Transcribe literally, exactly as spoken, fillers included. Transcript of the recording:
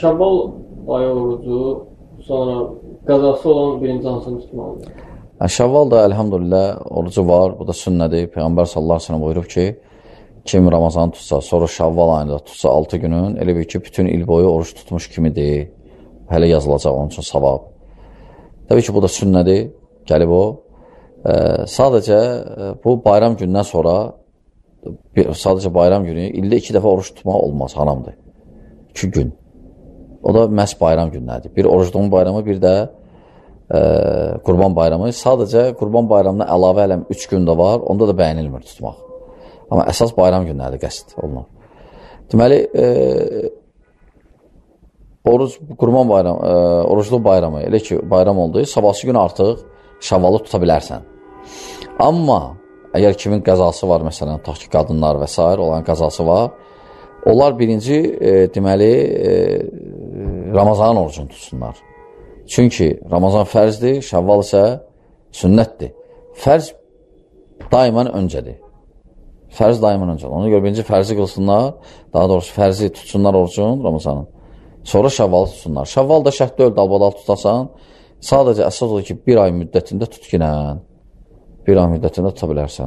Şəvval ayı orucu, sonra qəzası olan birinci hansını tutmalıdır? Şəvval da əlhamdülillah orucu var. Bu da sünnədir. Peyğəmbər sallallahu əleyhi və səlləm buyurub ki, kim Ramazan tutsa, sonra Şəvval ayında tutsa altı günün, elə bir ki, bütün il boyu oruç tutmuş kimidir. Hələ yazılacaq onun üçün savab. Təbii ki, bu da sünnədir. Gəlib o. E, sadəcə e, bu bayram gündən sonra bir, sadəcə bayram günü ildə iki dəfə oruç tutmaq olmaz, haramdır. İki gün. O da məhz bayram günləridir. Bir orucluğun bayramı, bir də e, Qurban bayramı. Sadəcə Qurban bayramına əlavə eləm üç gün də var, onda da bəyənilmir tutmaq. Amma əsas bayram günləridir qəsd olunur. Deməli, e, oruc, Qurban bayramı, e, orucluq bayramı, elə ki bayram oldu, sabahsı gün artıq Şəvvalı tuta bilərsən. Amma əgər kimin qəzası var, məsələn, tutaq ki, qadınlar və s. olan qəzası var, onlar birinci, e, deməli, e, Ramazanın orucunu tutsunlar. Çünki Ramazan fərzdir, Şəvval isə sünnətdir. Fərz daimən öncədir. Fərz daimən öncədir. Ona görə birinci fərzi qılsınlar, daha doğrusu fərzi tutsunlar orucun Ramazanın. Sonra Şəvvalı tutsunlar. Şəvval da şəhd dörd dalbadal tutasan, sadəcə əsas odur ki, bir ay müddətində tut ginən. Bir ay müddətində tuta bilərsən.